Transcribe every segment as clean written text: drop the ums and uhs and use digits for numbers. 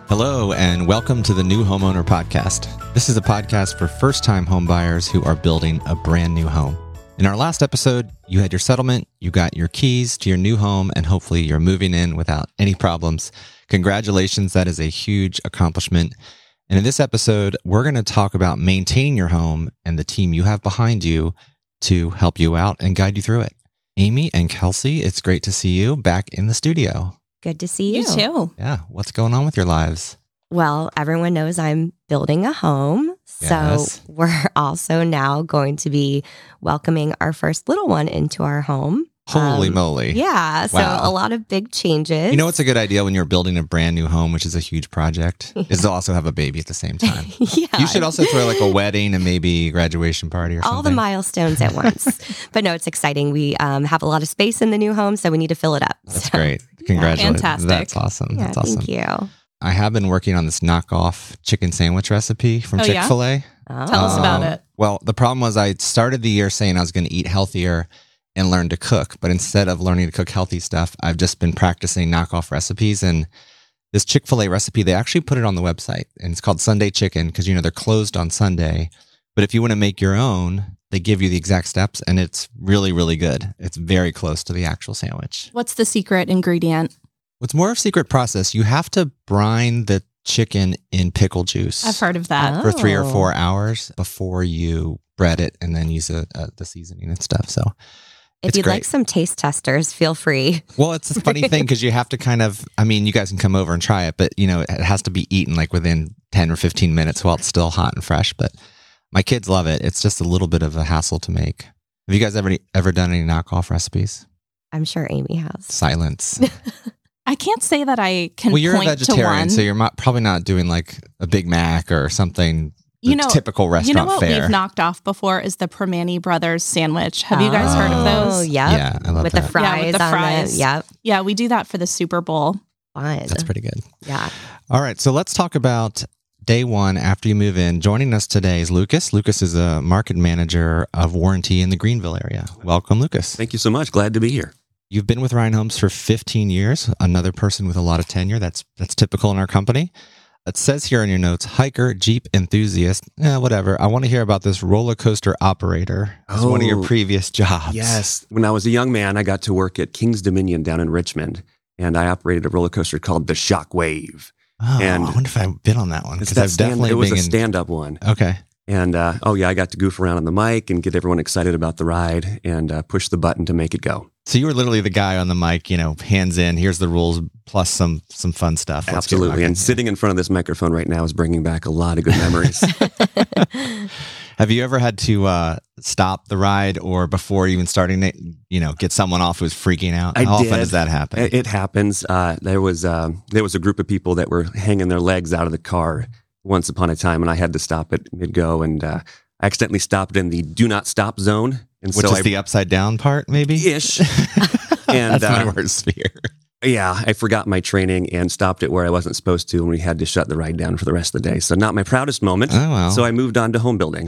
Hello, and welcome to the New Homeowner Podcast. This is a podcast for first-time homebuyers who are building a brand new home. In our last episode, you had your settlement, you got your keys to your new home, and hopefully you're moving in without any problems. Congratulations, that is a huge accomplishment. And in this episode, we're going to talk about maintaining your home and the team you have behind you to help you out and guide you through it. Amy and Kelsey, it's great to see you back in the studio. Good to see you. You too. Yeah, what's going on with your lives? Well, everyone knows I'm building a home. Yes. So we're also now going to be welcoming our first little one into our home. Holy moly. Yeah. So Wow. a lot of big changes. You know what's a good idea when you're building a brand new home, which is a huge project, is to also have a baby at the same time. Yeah. You should also throw like a wedding and maybe a graduation party or something. all the milestones at once. But no, it's exciting. We have a lot of space in the new home, so we need to fill it up. That's So, great. Congratulations. Fantastic. That's awesome. Yeah, That's awesome. thank you. I have been working on this knockoff chicken sandwich recipe from Oh, yeah? Chick-fil-A. Tell us about it. Well, the problem was I started the year saying I was going to eat healthier and learn to cook. But instead of learning to cook healthy stuff, I've just been practicing knockoff recipes. And this Chick-fil-A recipe, they actually put it on the website. And it's called Sunday Chicken because, you know, they're closed on Sunday. But if you want to make your own, they give you the exact steps. And it's really, really good. It's very close to the actual sandwich. What's the secret ingredient? What's more of a secret process, you have to brine the chicken in pickle juice. I've heard of that. For 3 or Oh. 4 hours before you bread it and then use the seasoning and stuff. So If it's you'd great. like some taste testers, feel free. Well, it's a funny thing because you have to kind of, I mean, you guys can come over and try it, but you know, it has to be eaten like within 10 or 15 minutes while it's still hot and fresh. But my kids love it. It's just a little bit of a hassle to make. Have you guys ever done any knockoff recipes? I'm sure Amy has. Silence. I can't say that I can Well, you're a point to vegetarian, one. so you're probably not doing like a Big Mac or something. You know- typical restaurant You know what fare. we've knocked off before is the Permane Brothers sandwich. Have you guys heard of Oh, those? yep. Yeah, I love with that. the fries Yeah, with the on fries. it. Yep. Yeah, we do that for the Super Bowl. Fun. That's pretty good. Yeah. All right, so let's talk about day one after you move in. Joining us today is Lucas. Lucas is a market manager of warranty in the Greenville area. Welcome, Lucas. Thank you so much. Glad to be here. You've been with Ryan Homes for 15 years, another person with a lot of tenure. That's typical in our company. It says here in your notes, hiker, Jeep enthusiast, whatever. I want to hear about this roller coaster operator as one of your Oh, previous jobs. Yes. When I was a young man, I got to work at King's Dominion down in Richmond, and I operated a roller coaster called the Shockwave. Oh, And I wonder if I've been on that one It's because that I've definitely it was been a in. stand-up one. Okay. And I got to goof around on the mic and get everyone excited about the ride and push the button to make it go. So you were literally the guy on the mic, you know, hands in, here's the rules, plus some fun stuff. Let's get Absolutely. rocking. And sitting in front of this microphone right now is bringing back a lot of good memories. Have you ever had to stop the ride or before even starting it, you know, get someone off who's freaking out? I How often did. does that happen? It happens. There was a group of people that were hanging their legs out of the car once upon a time, and I had to stop it mid-go, and I accidentally stopped in the do not stop zone. And Which so is the upside down part, maybe? ish. And That's my worst fear. yeah, I forgot my training and stopped it where I wasn't supposed to, and we had to shut the ride down for the rest of the day. So not my proudest moment. Oh, well. So I moved on to home building.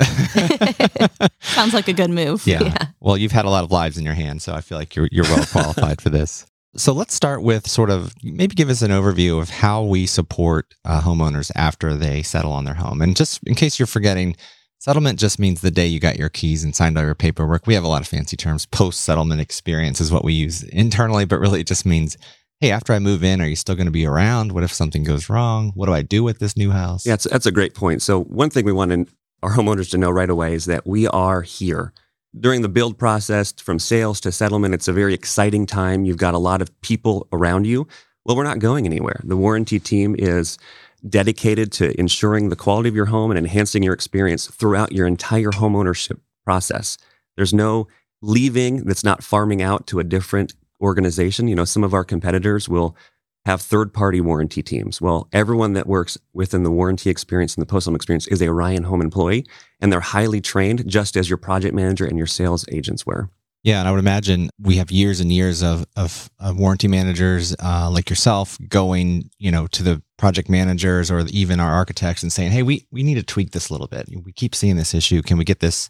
Sounds like a good move. Yeah. Well, you've had a lot of lives in your hands, so I feel like you're well qualified for this. So let's start with sort of maybe give us an overview of how we support homeowners after they settle on their home. And just in case you're forgetting, settlement just means the day you got your keys and signed all your paperwork. We have a lot of fancy terms. Post-settlement experience is what we use internally, but really it just means, hey, after I move in, are you still going to be around? What if something goes wrong? What do I do with this new house? Yeah, that's a great point. So one thing we want our homeowners to know right away is that we are here. During the build process, from sales to settlement, it's a very exciting time. You've got a lot of people around you. Well, we're not going anywhere. The warranty team is dedicated to ensuring the quality of your home and enhancing your experience throughout your entire home ownership process. There's no leaving that's not farming out to a different organization. You know, some of our competitors will have third-party warranty teams. Well, everyone that works within the warranty experience and the post-home experience is a Ryan Home employee, and they're highly trained, just as your project manager and your sales agents were. Yeah, and I would imagine we have years and years of warranty managers like yourself going, you know, to the project managers or even our architects and saying, hey, we need to tweak this a little bit. We keep seeing this issue. Can we get this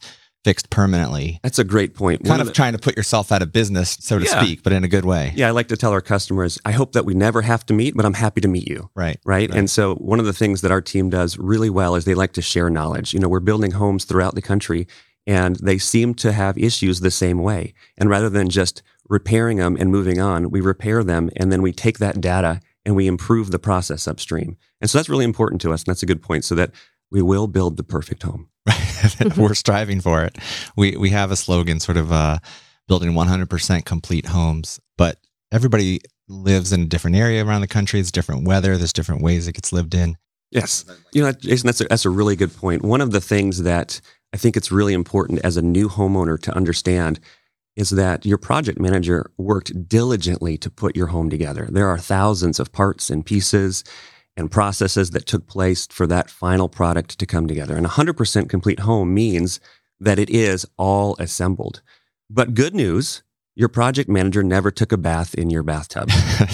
fixed permanently. That's a great point. Kind of trying to put yourself out of business, so to speak, but in a good way. Yeah, I like to tell our customers, I hope that we never have to meet, but I'm happy to meet you. Right. And so one of the things that our team does really well is they like to share knowledge. We're building homes throughout the country, and they seem to have issues the same way. And rather than just repairing them and moving on, we repair them, and then we take that data and we improve the process upstream. And so that's really important to us, and that's a good point, so that we will build the perfect home. We're striving for it. We have a slogan, sort of building 100% complete homes, but everybody lives in a different area around the country. It's different weather. There's different ways it gets lived in. Yes. Jason, that's a really good point. One of the things that I think it's really important as a new homeowner to understand is that your project manager worked diligently to put your home together. There are thousands of parts and pieces and processes that took place for that final product to come together. And 100% complete home means that it is all assembled. But good news, your project manager never took a bath in your bathtub.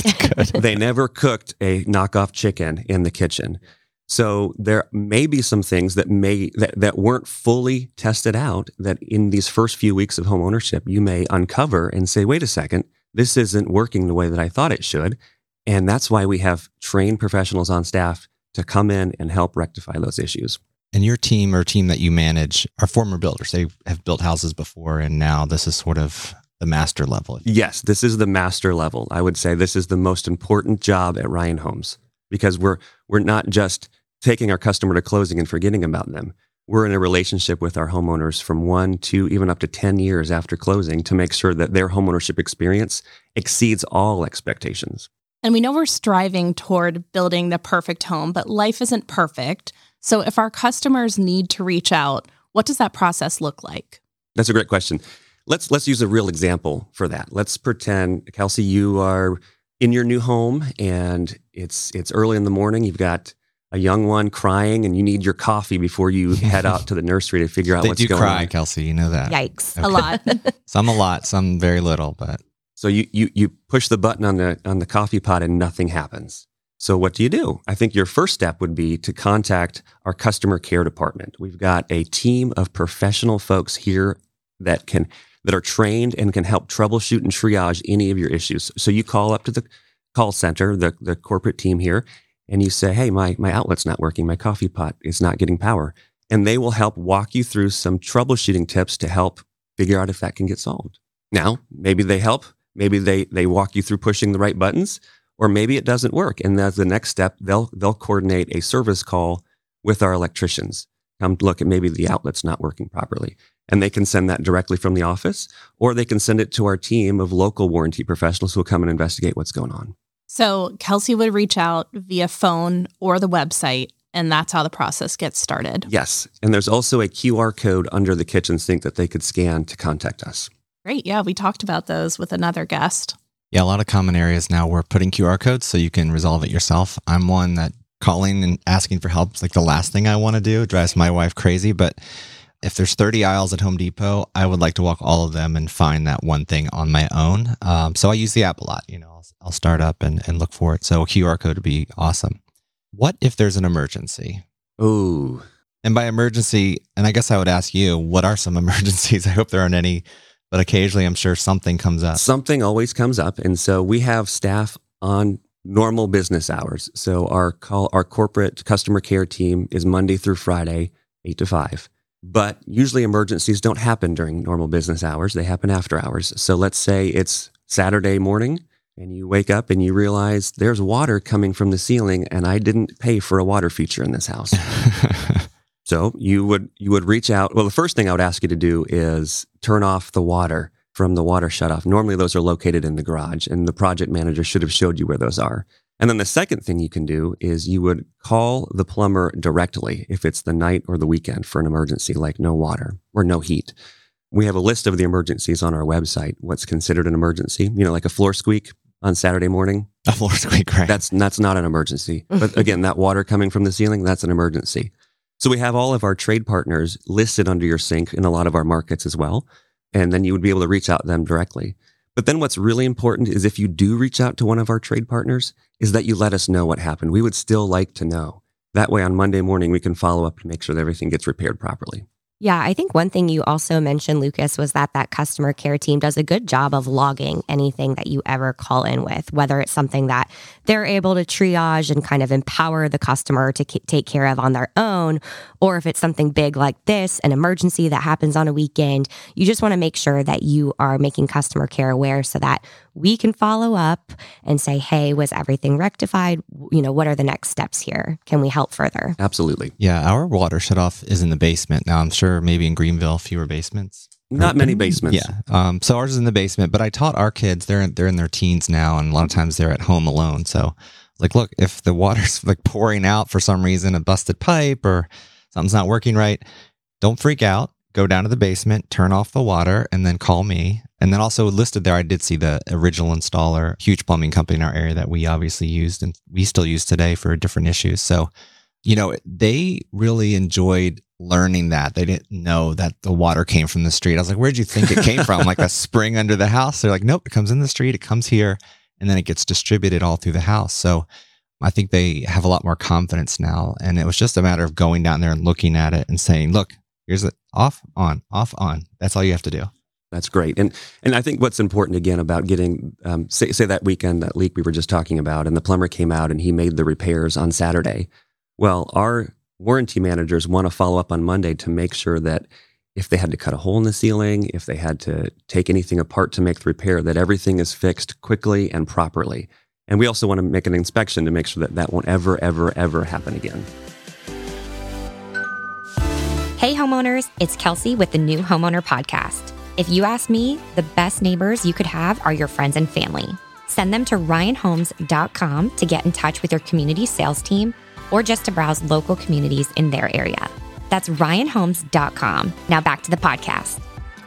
They never cooked a knockoff chicken in the kitchen. So there may be some things that weren't fully tested out that in these first few weeks of home ownership, you may uncover and say, wait a second, this isn't working the way that I thought it should. And that's why we have trained professionals on staff to come in and help rectify those issues. And your team or team that you manage are former builders. They have built houses before, and now this is sort of the master level. Yes, this is the master level. I would say this is the most important job at Ryan Homes, because we're not just taking our customer to closing and forgetting about them. We're in a relationship with our homeowners from 1 to even up to 10 years after closing to make sure that their homeownership experience exceeds all expectations. And we know we're striving toward building the perfect home, but life isn't perfect. So if our customers need to reach out, what does that process look like? That's a great question. Let's use a real example for that. Let's pretend, Kelsey, you are in your new home and it's early in the morning. You've got a young one crying and you need your coffee before you head out to the nursery to figure out what's going on. They do cry, Kelsey. You know that. Yikes. Okay. A lot. Some a lot, some very little, but... So you push the button on the coffee pot and nothing happens. So what do? I think your first step would be to contact our customer care department. We've got a team of professional folks here that are trained and can help troubleshoot and triage any of your issues. So you call up to the call center, the corporate team here, and you say, hey, my outlet's not working. My coffee pot is not getting power. And they will help walk you through some troubleshooting tips to help figure out if that can get solved. Now, maybe they help. Maybe they walk you through pushing the right buttons, or maybe it doesn't work. And as the next step, they'll coordinate a service call with our electricians. Come look at maybe the outlet's not working properly. And they can send that directly from the office, or they can send it to our team of local warranty professionals who will come and investigate what's going on. So Kelsey would reach out via phone or the website, and that's how the process gets started. Yes. And there's also a QR code under the kitchen sink that they could scan to contact us. Great. Yeah, we talked about those with another guest. Yeah, a lot of common areas now we're putting QR codes so you can resolve it yourself. I'm one that calling and asking for help is like the last thing I want to do. It drives my wife crazy. But if there's 30 aisles at Home Depot, I would like to walk all of them and find that one thing on my own. So I use the app a lot. I'll start up and look for it. So a QR code would be awesome. What if there's an emergency? Ooh. And by emergency, and I guess I would ask you, what are some emergencies? I hope there aren't any. But occasionally, I'm sure something comes up. Something always comes up. And so we have staff on normal business hours. So our corporate customer care team is Monday through Friday, 8 to 5. But usually emergencies don't happen during normal business hours. They happen after hours. So let's say it's Saturday morning and you wake up and you realize there's water coming from the ceiling and I didn't pay for a water feature in this house. So you would reach out. Well, the first thing I would ask you to do is turn off the water from the water shutoff. Normally those are located in the garage, and the project manager should have showed you where those are. And then the second thing you can do is you would call the plumber directly if it's the night or the weekend for an emergency, like no water or no heat. We have a list of the emergencies on our website, what's considered an emergency, like a floor squeak on Saturday morning. A floor squeak, right? That's not an emergency. But again, that water coming from the ceiling, that's an emergency. So we have all of our trade partners listed under your sink in a lot of our markets as well. And then you would be able to reach out to them directly. But then what's really important is if you do reach out to one of our trade partners, is that you let us know what happened. We would still like to know. That way on Monday morning, we can follow up to make sure that everything gets repaired properly. Yeah, I think one thing you also mentioned, Lucas, was that customer care team does a good job of logging anything that you ever call in with, whether it's something that they're able to triage and kind of empower the customer to take care of on their own, or if it's something big like this, an emergency that happens on a weekend. You just want to make sure that you are making customer care aware so that we can follow up and say, hey, was everything rectified? What are the next steps here? Can we help further? Absolutely. Yeah, our water shutoff is in the basement. Now, I'm sure maybe in Greenville, fewer basements. Not many basements. Yeah. So ours is in the basement, but I taught our kids, they're in their teens now, and a lot of times they're at home alone. So look, if the water's pouring out for some reason, a busted pipe or something's not working right, don't freak out. Go down to the basement, turn off the water, and then call me. And then also listed there, I did see the original installer, huge plumbing company in our area that we obviously used and we still use today for different issues. So, they really enjoyed learning that. They didn't know that the water came from the street. I was like, where'd you think it came from? Like a spring under the house? They're like, nope, it comes in the street, it comes here, and then it gets distributed all through the house. So I think they have a lot more confidence now. And it was just a matter of going down there and looking at it and saying, look, here's it, off, on. That's all you have to do. That's great. And I think what's important again about getting, say that weekend, that leak we were just talking about, and the plumber came out and he made the repairs on Saturday. Well, our warranty managers want to follow up on Monday to make sure that if they had to cut a hole in the ceiling, if they had to take anything apart to make the repair, that everything is fixed quickly and properly. And we also want to make an inspection to make sure that that won't ever, ever, ever happen again. Hey homeowners, it's Kelsey with the New Homeowner Podcast. If you ask me, the best neighbors you could have are your friends and family. Send them to ryanhomes.com to get in touch with your community sales team or just to browse local communities in their area. That's ryanhomes.com. Now back to the podcast.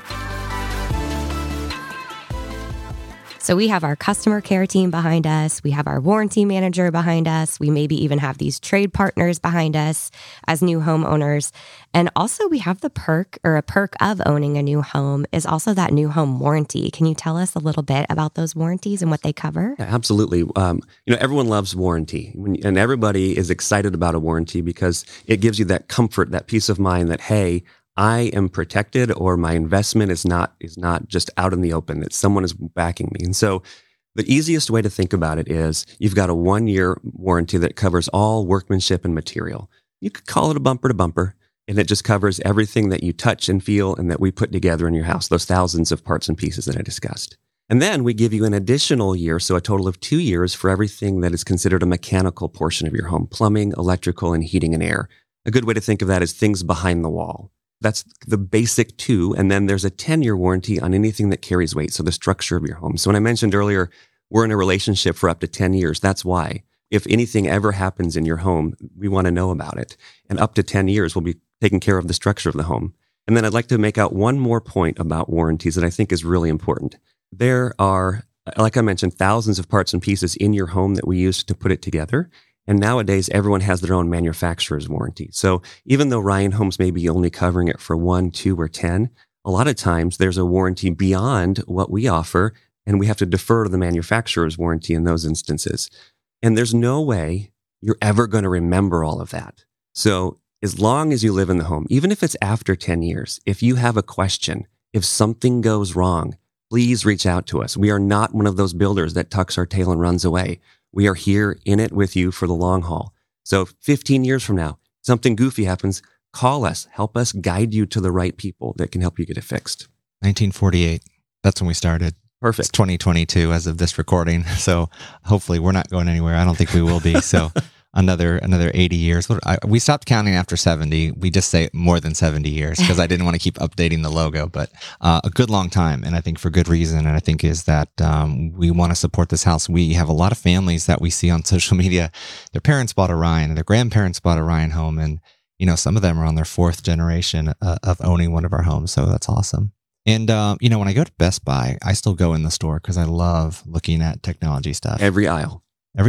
So we have our customer care team behind us. We have our warranty manager behind us. We maybe even have these trade partners behind us as new homeowners. And also we have a perk of owning a new home is also that new home warranty. Can you tell us a little bit about those warranties and what they cover? Yeah, absolutely. Everyone loves warranty, and everybody is excited about a warranty because it gives you that comfort, that peace of mind that, hey, I am protected, or my investment is not just out in the open, that someone is backing me. And so the easiest way to think about it is you've got a 1-year warranty that covers all workmanship and material. You could call it a bumper to bumper, and it just covers everything that you touch and feel and that we put together in your house, those thousands of parts and pieces that I discussed. And then we give you an additional year, so a total of 2 years for everything that is considered a mechanical portion of your home, plumbing, electrical, and heating and air. A good way to think of that is things behind the wall. That's the basic 2. And then there's a 10-year warranty on anything that carries weight. So the structure of your home. So when I mentioned earlier, we're in a relationship for up to 10 years. That's why if anything ever happens in your home, we want to know about it. And up to 10 years, we'll be taking care of the structure of the home. And then I'd like to make out one more point about warranties that I think is really important. There are, like I mentioned, thousands of parts and pieces in your home that we use to put it together. And nowadays, everyone has their own manufacturer's warranty. So even though Ryan Homes may be only covering it for 1, 2, or 10, a lot of times there's a warranty beyond what we offer, and we have to defer to the manufacturer's warranty in those instances. And there's no way you're ever going to remember all of that. So as long as you live in the home, even if it's after 10 years, if you have a question, if something goes wrong, please reach out to us. We are not one of those builders that tucks our tail and runs away. We are here in it with you for the long haul. So 15 years from now, something goofy happens, call us, help us guide you to the right people that can help you get it fixed. 1948. That's when we started. Perfect. It's 2022 as of this recording. So hopefully we're not going anywhere. I don't think we will be. So another 80 years. We stopped counting after 70. We just say more than 70 years because I didn't want to keep updating the logo, but a good long time. And I think for good reason. And I think is that we want to support this house. We have a lot of families that we see on social media. Their parents bought a Ryan, their grandparents bought a Ryan home. And, some of them are on their 4th generation of owning one of our homes. So that's awesome. And, when I go to Best Buy, I still go in the store because I love looking at technology stuff. Every aisle.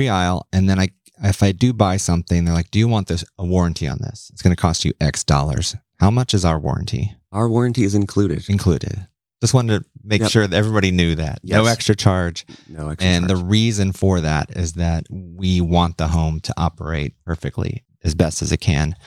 And then if I do buy something, they're like, do you want a warranty on this? It's going to cost you X dollars. How much is our warranty? Our warranty is included. Just wanted to make sure that everybody knew that. Yes. No extra charge. And the reason for that is that we want the home to operate perfectly as best as it can.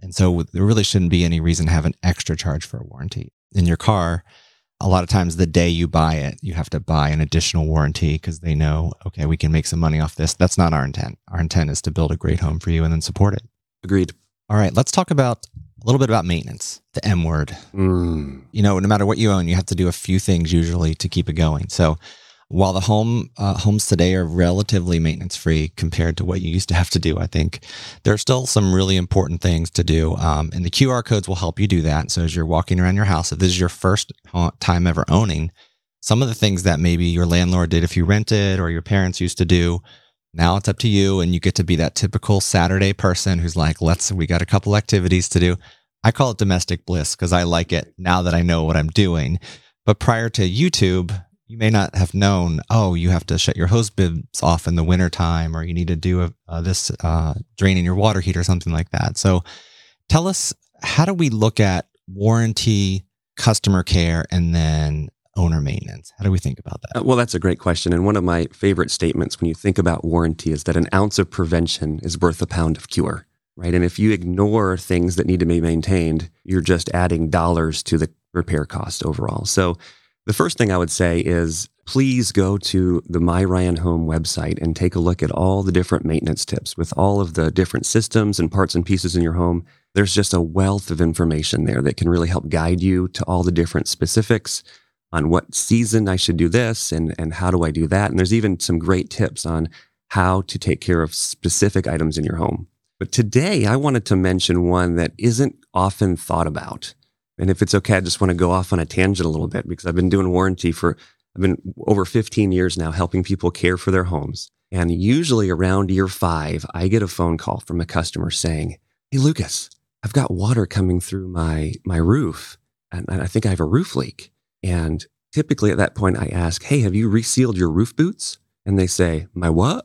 And so there really shouldn't be any reason to have an extra charge for a warranty. In your car, a lot of times the day you buy it, you have to buy an additional warranty because they know, okay, we can make some money off this. That's not our intent. Our intent is to build a great home for you and then support it. Agreed. All right, let's talk about a little bit about maintenance, the M word. You know, no matter what you own, you have to do a few things usually to keep it going. So while the homes today are relatively maintenance free compared to what you used to have to do, I think there are still some really important things to do. And the QR codes will help you do that. So as you're walking around your house, if this is your first time ever owning, some of the things that maybe your landlord did if you rented or your parents used to do, now it's up to you, and you get to be that typical Saturday person who's like, we got a couple activities to do. I call it domestic bliss because I like it now that I know what I'm doing. But prior to YouTube, you may not have known, you have to shut your hose bibs off in the wintertime, or you need to do this draining your water heater, something like that. So tell us, how do we look at warranty, customer care, and then owner maintenance? How do we think about that? Well, that's a great question. And one of my favorite statements when you think about warranty is that an ounce of prevention is worth a pound of cure, right? And if you ignore things that need to be maintained, you're just adding dollars to the repair cost overall. So the first thing I would say is please go to the My Ryan Home website and take a look at all the different maintenance tips with all of the different systems and parts and pieces in your home. There's just a wealth of information there that can really help guide you to all the different specifics on what season I should do this and how do I do that. And there's even some great tips on how to take care of specific items in your home. But today I wanted to mention one that isn't often thought about. And if it's okay, I just want to go off on a tangent a little bit because I've been doing warranty I've been over 15 years now helping people care for their homes. And usually around year 5, I get a phone call from a customer saying, "Hey, Lucas, I've got water coming through my roof and I think I have a roof leak." And typically at that point I ask, "Hey, have you resealed your roof boots?" And they say, "My what?"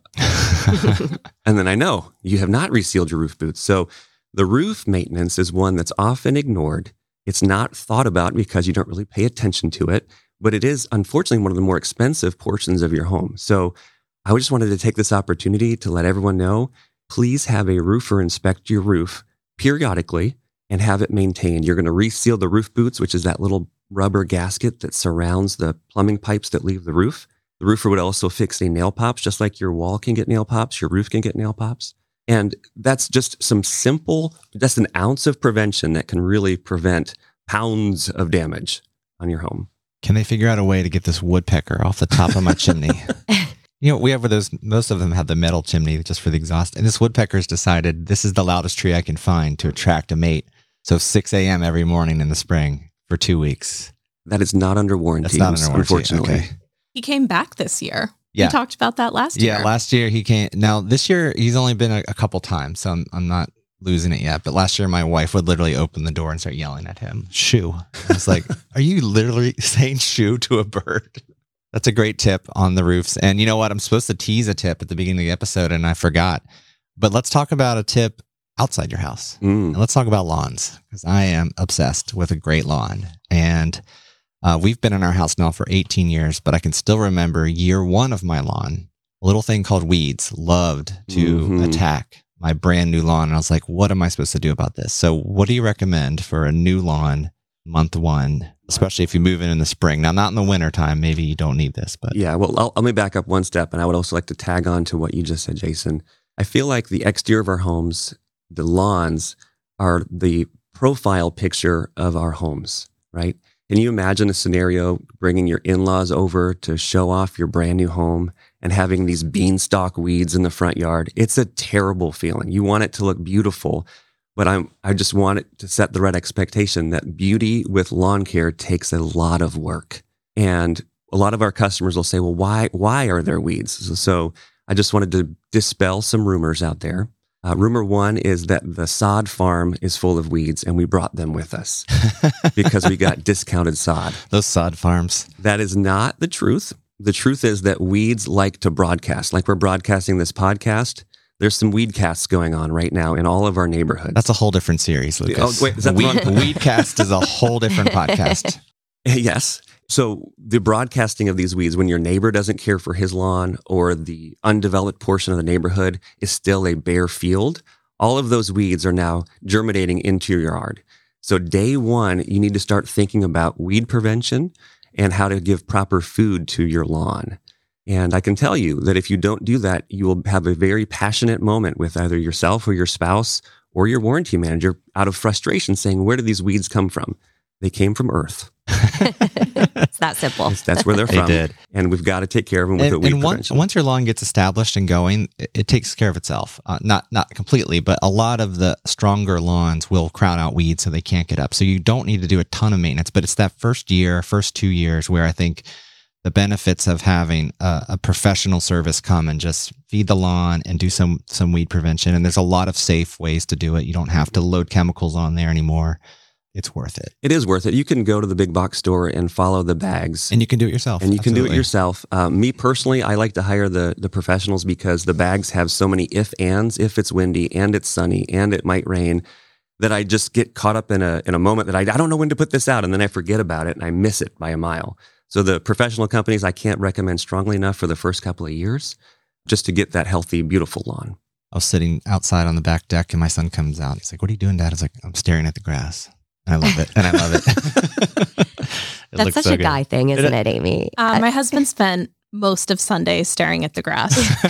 And then I know you have not resealed your roof boots. So the roof maintenance is one that's often ignored. It's not thought about because you don't really pay attention to it, but it is unfortunately one of the more expensive portions of your home. So I just wanted to take this opportunity to let everyone know, please have a roofer inspect your roof periodically and have it maintained. You're going to reseal the roof boots, which is that little rubber gasket that surrounds the plumbing pipes that leave the roof. The roofer would also fix a nail pops, just like your wall can get nail pops, your roof can get nail pops. And that's just some simple, just an ounce of prevention that can really prevent pounds of damage on your home. Can they figure out a way to get this woodpecker off the top of my chimney? You know, we have those, most of them have the metal chimney just for the exhaust. And this woodpecker's decided this is the loudest tree I can find to attract a mate. So 6 a.m. every morning in the spring for 2 weeks. That is not under warranty. That's not under warranty, unfortunately. okay. He came back this year. Yeah. We talked about that last year. Yeah, last year he came. Now this year he's only been a couple times, so I'm not losing it yet. But last year my wife would literally open the door and start yelling at him, "Shoo!" I was like, "Are you literally saying shoo to a bird?" That's a great tip on the roofs. And you know what? I'm supposed to tease a tip at the beginning of the episode, and I forgot. But let's talk about a tip outside your house, and let's talk about lawns because I am obsessed with a great lawn. And we've been in our house now for 18 years, but I can still remember year 1 of my lawn, a little thing called weeds loved to attack my brand new lawn. And I was like, what am I supposed to do about this? So what do you recommend for a new lawn month 1, especially if you move in the spring? Now, not in the winter time. Maybe you don't need this, but yeah, well, let me back up one step. And I would also like to tag on to what you just said, Jason. I feel like the exterior of our homes, the lawns are the profile picture of our homes, right? Can you imagine a scenario bringing your in-laws over to show off your brand new home and having these beanstalk weeds in the front yard? It's a terrible feeling. You want it to look beautiful, but I just want it to set the right expectation that beauty with lawn care takes a lot of work. And a lot of our customers will say, well, why are there weeds? So I just wanted to dispel some rumors out there. Rumor 1 is that the sod farm is full of weeds and we brought them with us because we got discounted sod. Those sod farms. That is not the truth. The truth is that weeds like to broadcast. Like we're broadcasting this podcast. There's some weed casts going on right now in all of our neighborhoods. That's a whole different series, Lucas. Oh, wait, is that Weedcast is a whole different podcast. Yes. So the broadcasting of these weeds, when your neighbor doesn't care for his lawn or the undeveloped portion of the neighborhood is still a bare field, all of those weeds are now germinating into your yard. So day one, you need to start thinking about weed prevention and how to give proper food to your lawn. And I can tell you that if you don't do that, you will have a very passionate moment with either yourself or your spouse or your warranty manager out of frustration saying, where did these weeds come from? They came from Earth. It's that simple. That's where they're from. They did. And we've got to take care of them with a weed prevention. Once your lawn gets established and going, it takes care of itself. Not completely, but a lot of the stronger lawns will crowd out weeds so they can't get up. So you don't need to do a ton of maintenance, but it's that first 2 years where I think the benefits of having a professional service come and just feed the lawn and do some weed prevention. And there's a lot of safe ways to do it. You don't have to load chemicals on there anymore. It's worth it. It is worth it. You can go to the big box store and follow the bags. And you can do it yourself. And you can do it yourself. Me personally, I like to hire the professionals because the bags have so many if-ands, if it's windy and it's sunny and it might rain, that I just get caught up in a moment that I don't know when to put this out, and then I forget about it and I miss it by a mile. So the professional companies I can't recommend strongly enough for the first couple of years just to get that healthy, beautiful lawn. I was sitting outside on the back deck and my son comes out. He's like, "What are you doing, Dad?" I was like, "I'm staring at the grass." And I love it. That's such a guy thing, isn't it, Amy? My husband spent most of Sunday staring at the grass.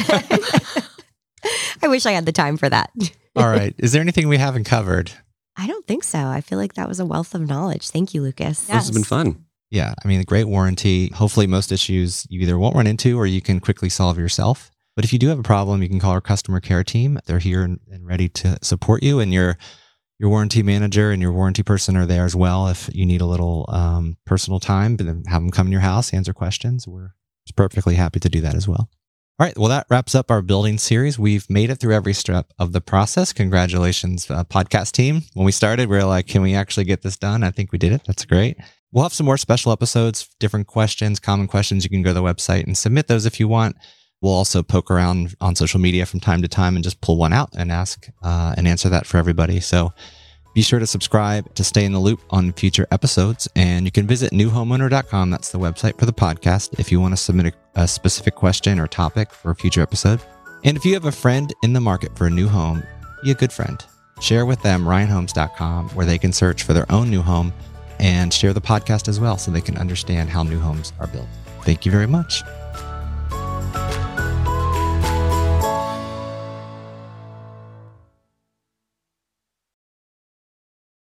I wish I had the time for that. All right. Is there anything we haven't covered? I don't think so. I feel like that was a wealth of knowledge. Thank you, Lucas. This has been fun. Yeah. I mean, a great warranty. Hopefully most issues you either won't run into or you can quickly solve yourself. But if you do have a problem, you can call our customer care team. They're here and ready to support you, and your warranty manager and your warranty person are there as well. If you need a little personal time, but then have them come in your house, answer questions. We're perfectly happy to do that as well. All right. Well, that wraps up our building series. We've made it through every step of the process. Congratulations, podcast team. When we started, we were like, can we actually get this done? I think we did it. That's great. We'll have some more special episodes, different questions, common questions. You can go to the website and submit those if you want. We'll also poke around on social media from time to time and just pull one out and ask and answer that for everybody. So be sure to subscribe to stay in the loop on future episodes. And you can visit newhomeowner.com. That's the website for the podcast if you want to submit a specific question or topic for a future episode. And if you have a friend in the market for a new home, be a good friend. Share with them ryanhomes.com, where they can search for their own new home, and share the podcast as well so they can understand how new homes are built. Thank you very much.